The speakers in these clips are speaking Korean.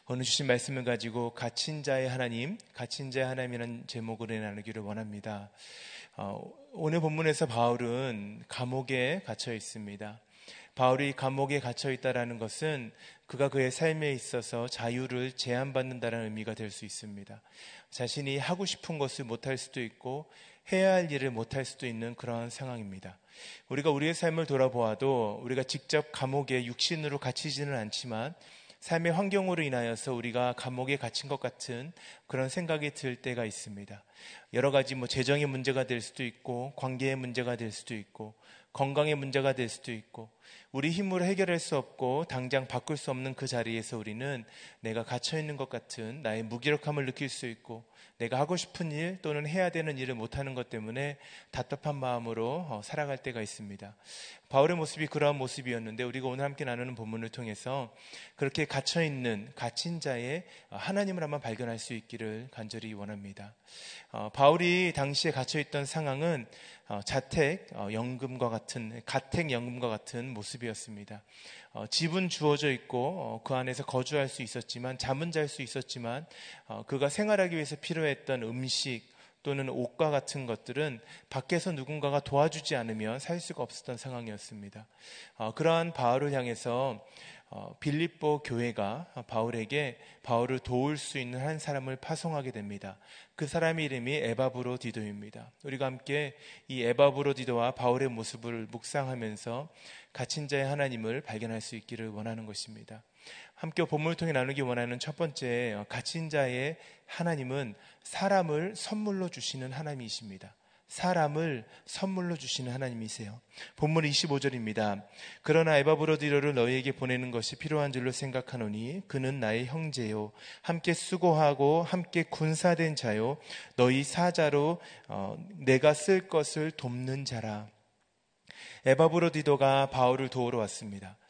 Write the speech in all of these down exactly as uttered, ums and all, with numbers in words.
오늘 주신 말씀을 가지고 갇힌 자의 하나님, 갇힌 자의 하나님이라는 제목으로 나누기를 원합니다. 어, 오늘 본문에서 바울은 감옥에 갇혀 있습니다. 바울이 감옥에 갇혀 있다는 것은 그가 그의 삶에 있어서 자유를 제한받는다는 의미가 될 수 있습니다. 자신이 하고 싶은 것을 못할 수도 있고 해야 할 일을 못할 수도 있는 그러한 상황입니다. 우리가 우리의 삶을 돌아보아도 우리가 직접 감옥에 육신으로 갇히지는 않지만 삶의 환경으로 인하여서 우리가 감옥에 갇힌 것 같은 그런 생각이 들 때가 있습니다. 여러 가지 뭐 재정의 문제가 될 수도 있고 관계의 문제가 될 수도 있고 건강의 문제가 될 수도 있고 우리 힘으로 해결할 수 없고 당장 바꿀 수 없는 그 자리에서 우리는 내가 갇혀있는 것 같은 나의 무기력함을 느낄 수 있고 내가 하고 싶은 일 또는 해야 되는 일을 못하는 것 때문에 답답한 마음으로 살아갈 때가 있습니다. 바울의 모습이 그러한 모습이었는데 우리가 오늘 함께 나누는 본문을 통해서 그렇게 갇혀있는 갇힌 자의 하나님을 한번 발견할 수 있기를 간절히 원합니다. 어, 바울이 당시에 갇혀있던 상황은 어, 자택 어, 연금과 같은 가택 연금과 같은 모습이었습니다. 어, 집은 주어져 있고 어, 그 안에서 거주할 수 있었지만 잠은 잘 수 있었지만 어, 그가 생활하기 위해서 필요했던 음식 또는 옷과 같은 것들은 밖에서 누군가가 도와주지 않으면 살 수가 없었던 상황이었습니다. 어, 그러한 바울을 향해서 어, 빌립보 교회가 바울에게 바울을 도울 수 있는 한 사람을 파송하게 됩니다. 그 사람의 이름이 에바브로디도입니다. 우리가 함께 이 에바브로디도와 바울의 모습을 묵상하면서 갇힌 자의 하나님을 발견할 수 있기를 원하는 것입니다. 함께 본문을 통해 나누기 원하는 첫 번째 갇힌 자의 하나님은 사람을 선물로 주시는 하나님이십니다. 사람을 선물로 주시는 하나님이세요. 본문 이십오 절입니다. 그러나 에바브로디도를 너희에게 보내는 것이 필요한 줄로 생각하노니 그는 나의 형제요 함께 수고하고 함께 군사된 자요 너희 사자로 어, 내가 쓸 것을 돕는 자라. 에바브로디도가 바울을 도우러 왔습니다.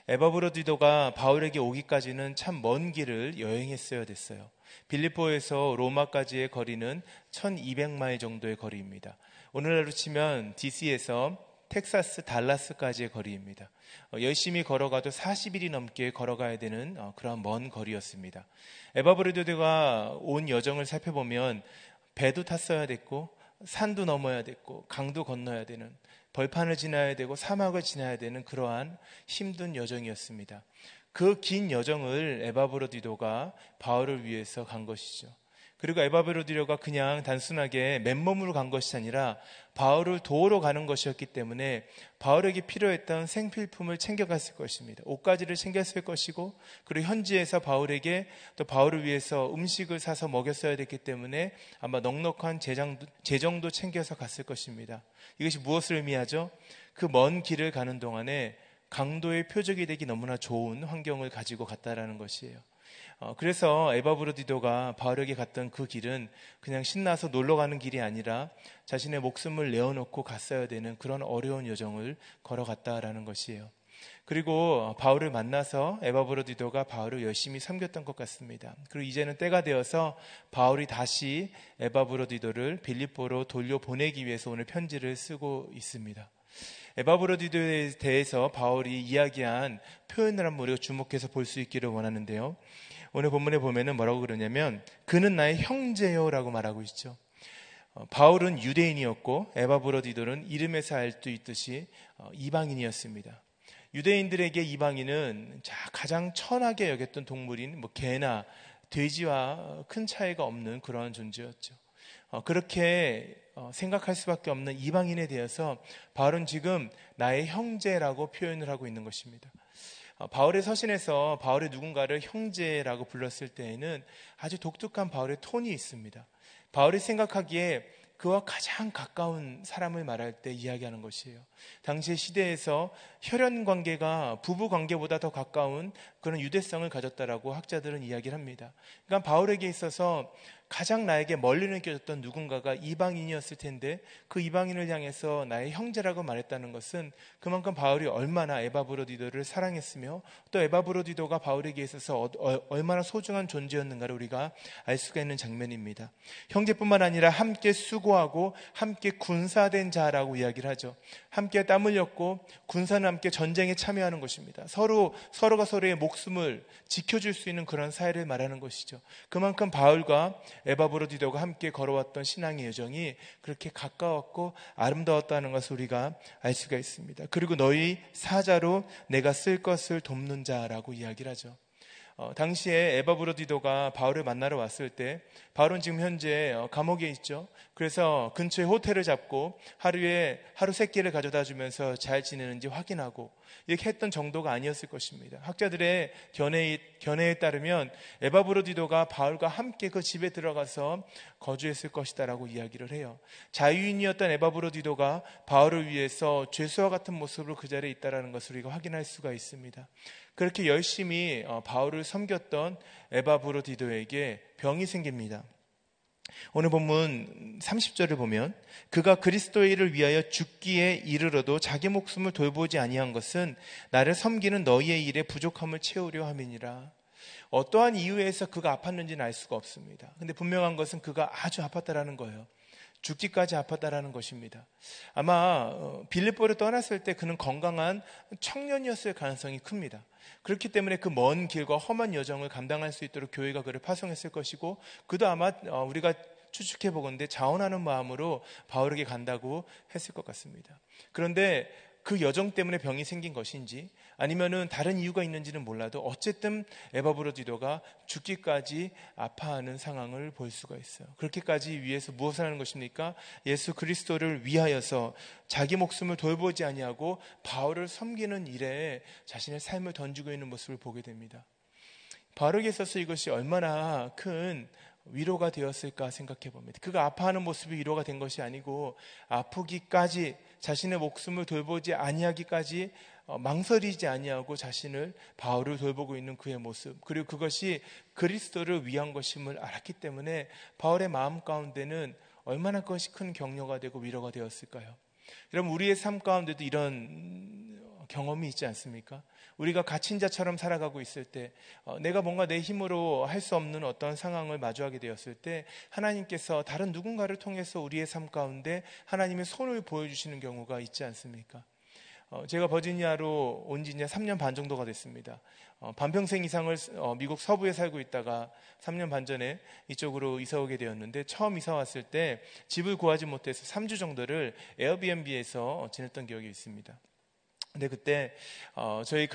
에바브로디도가 바울에게 오기까지는 참 먼 길을 여행했어야 됐어요. 빌립보에서 로마까지의 거리는 천이백 마일 정도의 거리입니다. 오늘날로 치면 디씨에서 텍사스 달라스까지의 거리입니다. 어, 열심히 걸어가도 사십 일이 넘게 걸어가야 되는 어, 그런 먼 거리였습니다. 에바브로디도가 온 여정을 살펴보면 배도 탔어야 됐고 산도 넘어야 됐고 강도 건너야 되는 벌판을 지나야 되고 사막을 지나야 되는 그러한 힘든 여정이었습니다. 그 긴 여정을 에바브로디도가 바울을 위해서 간 것이죠. 그리고 에바브로디도가 그냥 단순하게 맨몸으로 간 것이 아니라 바울을 도우러 가는 것이었기 때문에 바울에게 필요했던 생필품을 챙겨갔을 것입니다. 옷가지를 챙겼을 것이고 그리고 현지에서 바울에게 또 바울을 위해서 음식을 사서 먹였어야 됐기 때문에 아마 넉넉한 재정도, 재정도 챙겨서 갔을 것입니다. 이것이 무엇을 의미하죠? 그 먼 길을 가는 동안에 강도의 표적이 되기 너무나 좋은 환경을 가지고 갔다라는 것이에요. 어, 그래서 에바브로디도가 바울에게 갔던 그 길은 그냥 신나서 놀러 가는 길이 아니라 자신의 목숨을 내어놓고 갔어야 되는 그런 어려운 여정을 걸어갔다라는 것이에요. 그리고 바울을 만나서 에바브로디도가 바울을 열심히 섬겼던 것 같습니다. 그리고 이제는 때가 되어서 바울이 다시 에바브로디도를 빌립보로 돌려보내기 위해서 오늘 편지를 쓰고 있습니다. 에바브로디도에 대해서 바울이 이야기한 표현을 한번 우리가 주목해서 볼 수 있기를 원하는데요. 오늘 본문에 보면은 뭐라고 그러냐면 그는 나의 형제요 라고 말하고 있죠. 어, 바울은 유대인이었고 에바브로디도는 이름에서 알 수 있듯이 어, 이방인이었습니다. 유대인들에게 이방인은 자, 가장 천하게 여겼던 동물인 뭐 개나 돼지와 큰 차이가 없는 그러한 존재였죠. 어, 그렇게 어, 생각할 수밖에 없는 이방인에 대해서 바울은 지금 나의 형제라고 표현을 하고 있는 것입니다. 어, 바울의 서신에서 바울의 누군가를 형제라고 불렀을 때에는 아주 독특한 바울의 톤이 있습니다. 바울이 생각하기에 그와 가장 가까운 사람을 말할 때 이야기하는 것이에요. 당시의 시대에서 혈연 관계가 부부 관계보다 더 가까운 그런 유대성을 가졌다라고 학자들은 이야기를 합니다. 그러니까 바울에게 있어서 가장 나에게 멀리 느껴졌던 누군가가 이방인이었을 텐데 그 이방인을 향해서 나의 형제라고 말했다는 것은 그만큼 바울이 얼마나 에바브로디도를 사랑했으며 또 에바브로디도가 바울에게 있어서 얼마나 소중한 존재였는가를 우리가 알 수가 있는 장면입니다. 형제뿐만 아니라 함께 수고하고 함께 군사된 자라고 이야기를 하죠. 함께 땀 흘렸고 군사는 함께 전쟁에 참여하는 것입니다. 서로 서로가 서로의 목숨을 지켜줄 수 있는 그런 사이를 말하는 것이죠. 그만큼 바울과 에바브로디도가 함께 걸어왔던 신앙의 여정이 그렇게 가까웠고 아름다웠다는 것을 우리가 알 수가 있습니다. 그리고 너희 사자로 내가 쓸 것을 돕는 자라고 이야기를 하죠. 어, 당시에 에바브로디도가 바울을 만나러 왔을 때 바울은 지금 현재 감옥에 있죠. 그래서 근처에 호텔을 잡고 하루에 하루 세 끼를 가져다 주면서 잘 지내는지 확인하고 이렇게 했던 정도가 아니었을 것입니다. 학자들의 견해에, 견해에 따르면 에바브로디도가 바울과 함께 그 집에 들어가서 거주했을 것이다 라고 이야기를 해요. 자유인이었던 에바브로디도가 바울을 위해서 죄수와 같은 모습으로 그 자리에 있다는 것을 우리가 확인할 수가 있습니다. 그렇게 열심히 바울을 섬겼던 에바브로디도에게 병이 생깁니다. 오늘 본문 삼십 절을 보면 그가 그리스도의 일을 위하여 죽기에 이르러도 자기 목숨을 돌보지 아니한 것은 나를 섬기는 너희의 일에 부족함을 채우려 함이니라. 어떠한 이유에서 그가 아팠는지는 알 수가 없습니다. 근데 분명한 것은 그가 아주 아팠다라는 거예요. 죽기까지 아팠다라는 것입니다. 아마 빌립보를 떠났을 때 그는 건강한 청년이었을 가능성이 큽니다. 그렇기 때문에 그 먼 길과 험한 여정을 감당할 수 있도록 교회가 그를 파송했을 것이고 그도 아마 우리가 추측해 보건대 자원하는 마음으로 바울에게 간다고 했을 것 같습니다. 그런데 그 여정 때문에 병이 생긴 것인지 아니면은 다른 이유가 있는지는 몰라도 어쨌든 에바브로디도가 죽기까지 아파하는 상황을 볼 수가 있어요. 그렇게까지 위해서 무엇을 하는 것입니까? 예수 그리스도를 위하여서 자기 목숨을 돌보지 아니하고 바울을 섬기는 일에 자신의 삶을 던지고 있는 모습을 보게 됩니다. 바울에게 있어서 이것이 얼마나 큰 위로가 되었을까 생각해 봅니다. 그가 아파하는 모습이 위로가 된 것이 아니고 아프기까지 자신의 목숨을 돌보지 아니하기까지 망설이지 아니하고 자신을 바울을 돌보고 있는 그의 모습, 그리고 그것이 그리스도를 위한 것임을 알았기 때문에 바울의 마음 가운데는 얼마나 그것이 큰 격려가 되고 위로가 되었을까요? 여러분, 우리의 삶 가운데도 이런 경험이 있지 않습니까? 우리가 갇힌 자처럼 살아가고 있을 때 어, 내가 뭔가 내 힘으로 할 수 없는 어떤 상황을 마주하게 되었을 때 하나님께서 다른 누군가를 통해서 우리의 삶 가운데 하나님의 손을 보여주시는 경우가 있지 않습니까? 어, 제가 버지니아로 온 지 이제 삼 년 반 정도가 됐습니다. 어, 반평생 이상을 어, 미국 서부에 살고 있다가 삼 년 반 전에 이쪽으로 이사 오게 되었는데 처음 이사 왔을 때 집을 구하지 못해서 삼 주 정도를 에어비앤비에서 지냈던 기억이 있습니다. 근데 그때 어, 저희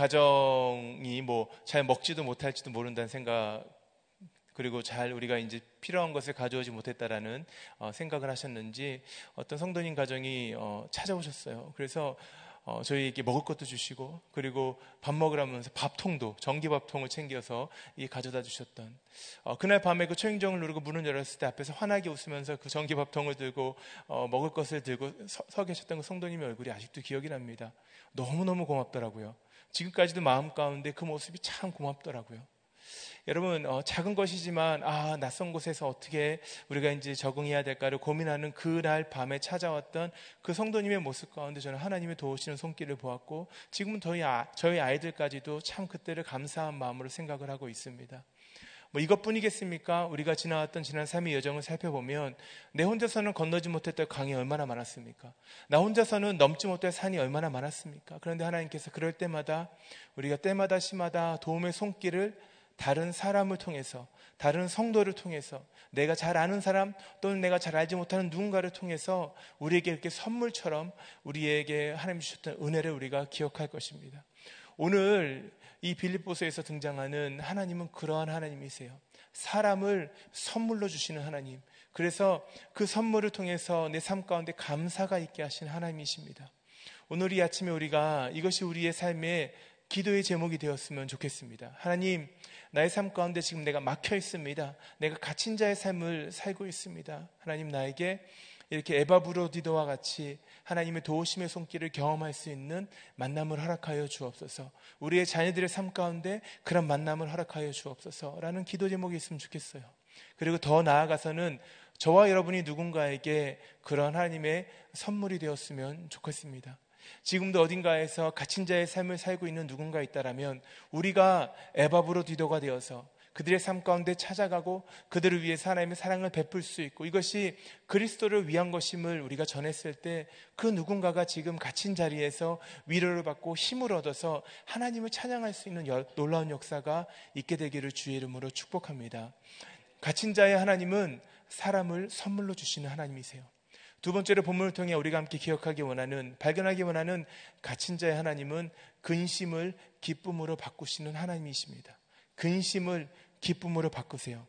가정이 뭐 잘 먹지도 못할지도 모른다는 생각, 그리고 잘 우리가 이제 필요한 것을 가져오지 못했다라는 어, 생각을 하셨는지 어떤 성도님 가정이 어, 찾아오셨어요. 그래서 어, 저희에게 먹을 것도 주시고 그리고 밥 먹으라면서 밥통도 전기밥통을 챙겨서 이 가져다 주셨던 어, 그날 밤에 그 초인종을 누르고 문을 열었을 때 앞에서 환하게 웃으면서 그 전기밥통을 들고 어, 먹을 것을 들고 서, 서 계셨던 그 성도님의 얼굴이 아직도 기억이 납니다. 너무너무 고맙더라고요. 지금까지도 마음 가운데 그 모습이 참 고맙더라고요. 여러분, 어, 작은 것이지만 아, 낯선 곳에서 어떻게 우리가 이제 적응해야 될까를 고민하는 그날 밤에 찾아왔던 그 성도님의 모습 가운데 저는 하나님의 도우시는 손길을 보았고 지금은 저희, 아, 저희 아이들까지도 참 그때를 감사한 마음으로 생각을 하고 있습니다. 뭐 이것뿐이겠습니까? 우리가 지나왔던 지난 삶의 여정을 살펴보면 내 혼자서는 건너지 못했던 강이 얼마나 많았습니까? 나 혼자서는 넘지 못할 산이 얼마나 많았습니까? 그런데 하나님께서 그럴 때마다 우리가 때마다 시마다 도움의 손길을 다른 사람을 통해서, 다른 성도를 통해서, 내가 잘 아는 사람 또는 내가 잘 알지 못하는 누군가를 통해서 우리에게 이렇게 선물처럼 우리에게 하나님 주셨던 은혜를 우리가 기억할 것입니다. 오늘 이 빌립보서에서 등장하는 하나님은 그러한 하나님이세요. 사람을 선물로 주시는 하나님. 그래서 그 선물을 통해서 내 삶 가운데 감사가 있게 하신 하나님이십니다. 오늘 이 아침에 우리가 이것이 우리의 삶의 기도의 제목이 되었으면 좋겠습니다. 하나님, 나의 삶 가운데 지금 내가 막혀 있습니다. 내가 갇힌 자의 삶을 살고 있습니다. 하나님, 나에게 이렇게 에바브로디도와 같이 하나님의 도우심의 손길을 경험할 수 있는 만남을 허락하여 주옵소서. 우리의 자녀들의 삶 가운데 그런 만남을 허락하여 주옵소서 라는 기도 제목이 있으면 좋겠어요. 그리고 더 나아가서는 저와 여러분이 누군가에게 그런 하나님의 선물이 되었으면 좋겠습니다. 지금도 어딘가에서 갇힌 자의 삶을 살고 있는 누군가 있다라면 우리가 에바브로디도가 되어서 그들의 삶 가운데 찾아가고 그들을 위해서 하나님의 사랑을 베풀 수 있고, 이것이 그리스도를 위한 것임을 우리가 전했을 때 그 누군가가 지금 갇힌 자리에서 위로를 받고 힘을 얻어서 하나님을 찬양할 수 있는 놀라운 역사가 있게 되기를 주의 이름으로 축복합니다. 갇힌 자의 하나님은 사람을 선물로 주시는 하나님이세요. 두 번째로 본문을 통해 우리가 함께 기억하기 원하는, 발견하기 원하는 갇힌 자의 하나님은 근심을 기쁨으로 바꾸시는 하나님이십니다. 근심을 기쁨으로 바꾸세요.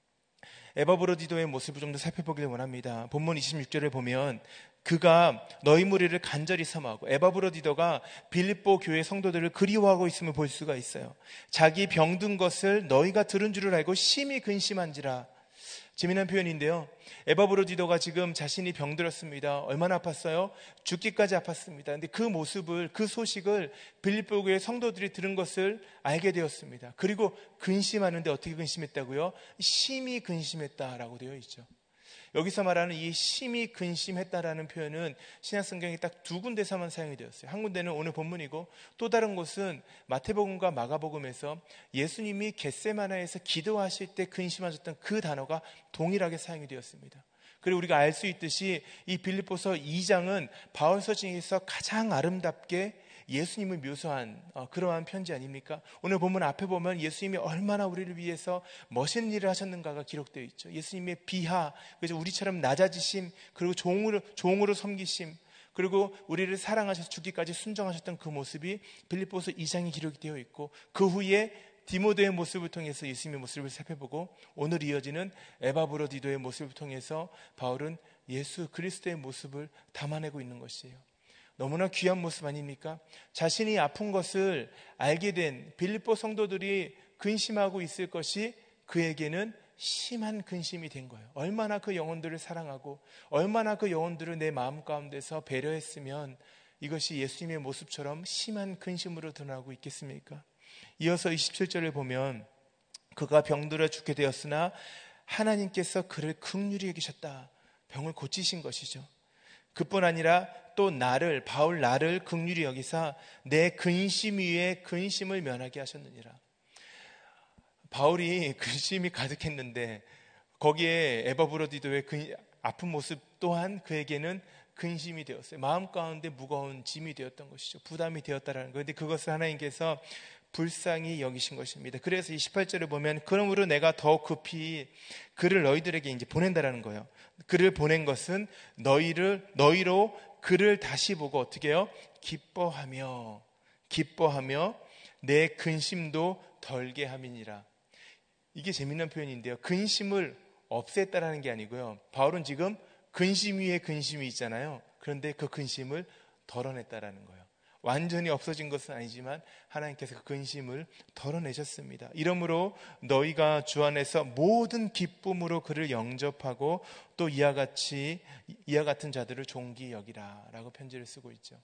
에바브로디도의 모습을 좀 더 살펴보길 원합니다. 본문 이십육 절에 보면 그가 너희 무리를 간절히 섬하고, 에바브로디도가 빌립보 교회 성도들을 그리워하고 있음을 볼 수가 있어요. 자기 병든 것을 너희가 들은 줄을 알고 심히 근심한지라. 재미난 표현인데요. 에바브로디도가 지금 자신이 병들었습니다. 얼마나 아팠어요? 죽기까지 아팠습니다. 근데 그 모습을, 그 소식을 빌립보 교회 성도들이 들은 것을 알게 되었습니다. 그리고 근심하는데 어떻게 근심했다고요? 심히 근심했다라고 되어 있죠. 여기서 말하는 이 심히 근심했다라는 표현은 신약 성경에 딱 두 군데서만 사용이 되었어요. 한 군데는 오늘 본문이고, 또 다른 곳은 마태복음과 마가복음에서 예수님이 겟세마나에서 기도하실 때 근심하셨던 그 단어가 동일하게 사용이 되었습니다. 그리고 우리가 알 수 있듯이 이 빌립보서 이 장은 바울서 중에서 가장 아름답게 예수님을 묘사한 어, 그러한 편지 아닙니까? 오늘 본문 앞에 보면 예수님이 얼마나 우리를 위해서 멋있는 일을 하셨는가가 기록되어 있죠. 예수님의 비하, 그래서 우리처럼 낮아지심, 그리고 종으로, 종으로 섬기심, 그리고 우리를 사랑하셔서 죽기까지 순종하셨던 그 모습이 빌립보서 이 장에 기록이 되어 있고, 그 후에 디모데의 모습을 통해서 예수님의 모습을 살펴보고, 오늘 이어지는 에바브로디도의 모습을 통해서 바울은 예수 그리스도의 모습을 담아내고 있는 것이에요. 너무나 귀한 모습 아닙니까? 자신이 아픈 것을 알게 된 빌립보 성도들이 근심하고 있을 것이 그에게는 심한 근심이 된 거예요. 얼마나 그 영혼들을 사랑하고 얼마나 그 영혼들을 내 마음 가운데서 배려했으면 이것이 예수님의 모습처럼 심한 근심으로 드러나고 있겠습니까? 이어서 이십칠 절을 보면 그가 병들어 죽게 되었으나 하나님께서 그를 긍휼히 여기셨다. 병을 고치신 것이죠. 그뿐 아니라 또 나를, 바울 나를 긍휼히 여기사 내 근심 위에 근심을 면하게 하셨느니라. 바울이 근심이 가득했는데 거기에 에바브로디도의 근, 아픈 모습 또한 그에게는 근심이 되었어요. 마음 가운데 무거운 짐이 되었던 것이죠. 부담이 되었다라는 거예요. 그런데 그것을 하나님께서 불쌍히 여기신 것입니다. 그래서 이 십팔 절을 보면 그러므로 내가 더 급히 그를 너희들에게 이제 보낸다라는 거예요. 그를 보낸 것은 너희를 너희로 그를 다시 보고 어떻게 해요? 기뻐하며 기뻐하며 내 근심도 덜게 함이니라. 이게 재미있는 표현인데요. 근심을 없앴다라는 게 아니고요. 바울은 지금 근심 위에 근심이 있잖아요. 그런데 그 근심을 덜어냈다라는 거예요. 완전히 없어진 것은 아니지만 하나님께서 그 근심을 덜어내셨습니다. 이러므로 너희가 주 안에서 모든 기쁨으로 그를 영접하고 또 이와 같이 이와 같은 자들을 존귀 여기라 라고 편지를 쓰고 있죠.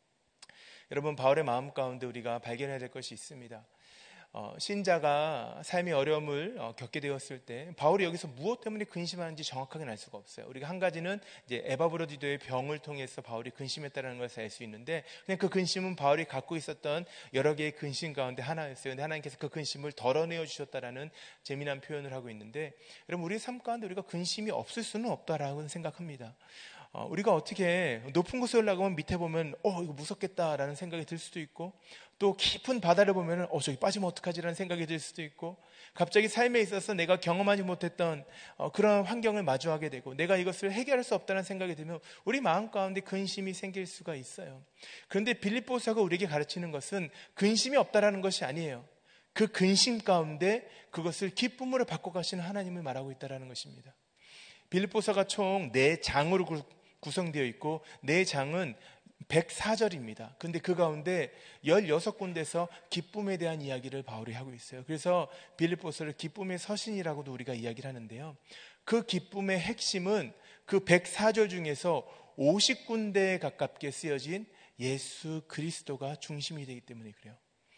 여러분, 바울의 마음 가운데 우리가 발견해야 될 것이 있습니다. 어, 신자가 삶의 어려움을 어, 겪게 되었을 때 바울이 여기서 무엇 때문에 근심하는지 정확하게 알 수가 없어요. 우리가 한 가지는 이제 에바브로디도의 병을 통해서 바울이 근심했다는 것을 알 수 있는데, 그냥 그 근심은 바울이 갖고 있었던 여러 개의 근심 가운데 하나였어요. 근데 하나님께서 그 근심을 덜어내어 주셨다라는 재미난 표현을 하고 있는데, 여러분, 우리 삶 가운데 우리가 근심이 없을 수는 없다라고 생각합니다. 어, 우리가 어떻게 높은 곳에 올라가면 밑에 보면 어 이거 무섭겠다라는 생각이 들 수도 있고, 또 깊은 바다를 보면 어 저기 빠지면 어떡하지라는 생각이 들 수도 있고, 갑자기 삶에 있어서 내가 경험하지 못했던 어, 그런 환경을 마주하게 되고 내가 이것을 해결할 수 없다는 생각이 들면 우리 마음 가운데 근심이 생길 수가 있어요. 그런데 빌립보서가 우리에게 가르치는 것은 근심이 없다라는 것이 아니에요. 그 근심 가운데 그것을 기쁨으로 바꿔가시는 하나님을 말하고 있다는 것입니다. 빌립보서가 총 네 장으로 구성되어 있고 네 장은 백사 절입니다. 그런데 그 가운데 열여섯 군데서 기쁨에 대한 이야기를 바울이 하고 있어요. 그래서 빌립보서를 기쁨의 서신이라고도 우리가 이야기를 하는데요. 그 기쁨의 핵심은 그 백사 절 중에서 오십 군데에 가깝게 쓰여진 예수 그리스도가 중심이 되기 때문에 그래요.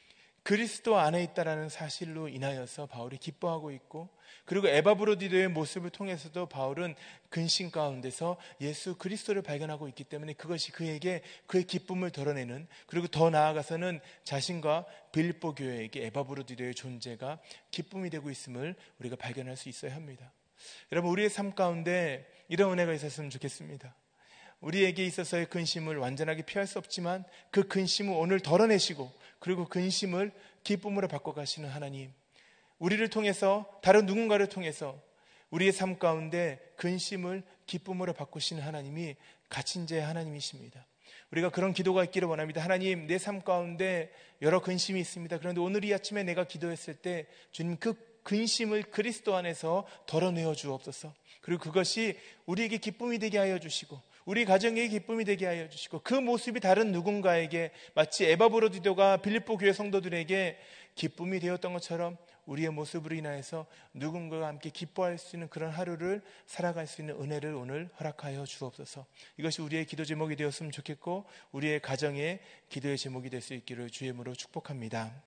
그리스도 안에 있다라는 사실로 인하여서 바울이 기뻐하고 있고, 그리고 에바브로디도의 모습을 통해서도 바울은 근심 가운데서 예수 그리스도를 발견하고 있기 때문에 그것이 그에게 그의 기쁨을 드러내는, 그리고 더 나아가서는 자신과 빌립보 교회에게 에바브로디도의 존재가 기쁨이 되고 있음을 우리가 발견할 수 있어야 합니다. 여러분, 우리의 삶 가운데 이런 은혜가 있었으면 좋겠습니다. 우리에게 있어서의 근심을 완전하게 피할 수 없지만 그 근심을 오늘 덜어내시고, 그리고 근심을 기쁨으로 바꿔가시는 하나님, 우리를 통해서, 다른 누군가를 통해서 우리의 삶 가운데 근심을 기쁨으로 바꾸시는 하나님이 가친제의 하나님이십니다. 우리가 그런 기도가 있기를 원합니다. 하나님, 내 삶 가운데 여러 근심이 있습니다. 그런데 오늘 이 아침에 내가 기도했을 때 주님, 그 근심을 그리스도 안에서 덜어내어 주옵소서. 그리고 그것이 우리에게 기쁨이 되게 하여 주시고, 우리 가정에게 기쁨이 되게 하여 주시고, 그 모습이 다른 누군가에게, 마치 에바브로디도가 빌립보 교회 성도들에게 기쁨이 되었던 것처럼 우리의 모습으로 인하여서 누군가와 함께 기뻐할 수 있는 그런 하루를 살아갈 수 있는 은혜를 오늘 허락하여 주옵소서. 이것이 우리의 기도 제목이 되었으면 좋겠고, 우리의 가정의 기도의 제목이 될 수 있기를 주의 이름으로 축복합니다.